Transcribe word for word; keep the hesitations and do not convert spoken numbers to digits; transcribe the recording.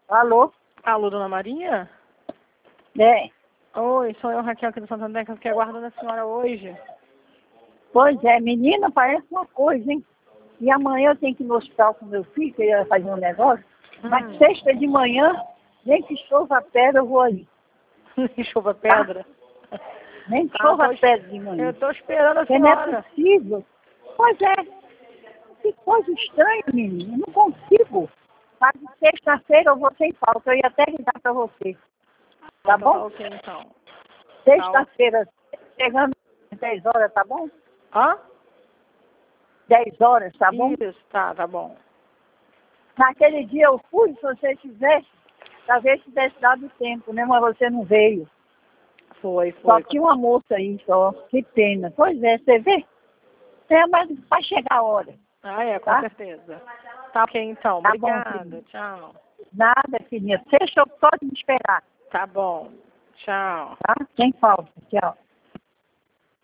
Alô? Alô, dona Maria? É. Oi, sou eu, Raquel, aqui do Santander, que eu fiquei aguardando a senhora hoje. Pois é, menina, parece uma coisa, hein? E amanhã eu tenho que ir no hospital com meu filho, que ele vai fazer um negócio. Hum. Mas sexta de manhã, nem que chova a pedra, eu vou ali. Chova pedra? Tá? Nem que Tá, chova tô a pedra de manhã. Eu tô esperando a Porque não é senhora. possível. Pois é. Que coisa estranha, menina. Eu não consigo. Mas sexta-feira eu vou sem falta. Eu ia até ligar pra você. Tá Então tá bom? ok, então. Sexta-feira, chegando às dez horas, tá bom? Hã? dez horas, tá bom? Isso, tá, tá bom. Naquele dia eu fui, se você tivesse, talvez tivesse dado tempo, né? Mas você não veio. Foi, Só foi. tinha uma moça aí só. Que pena. Pois é, você vê? É, mas vai chegar a hora. Ah, é, com Tá? certeza. Tá ok, então. Tá bom, Obrigada. filhinha. Tchau. Nada, filhinha. Deixa eu só me esperar. Tá bom. Tchau. Tá? Sem falta. Tchau.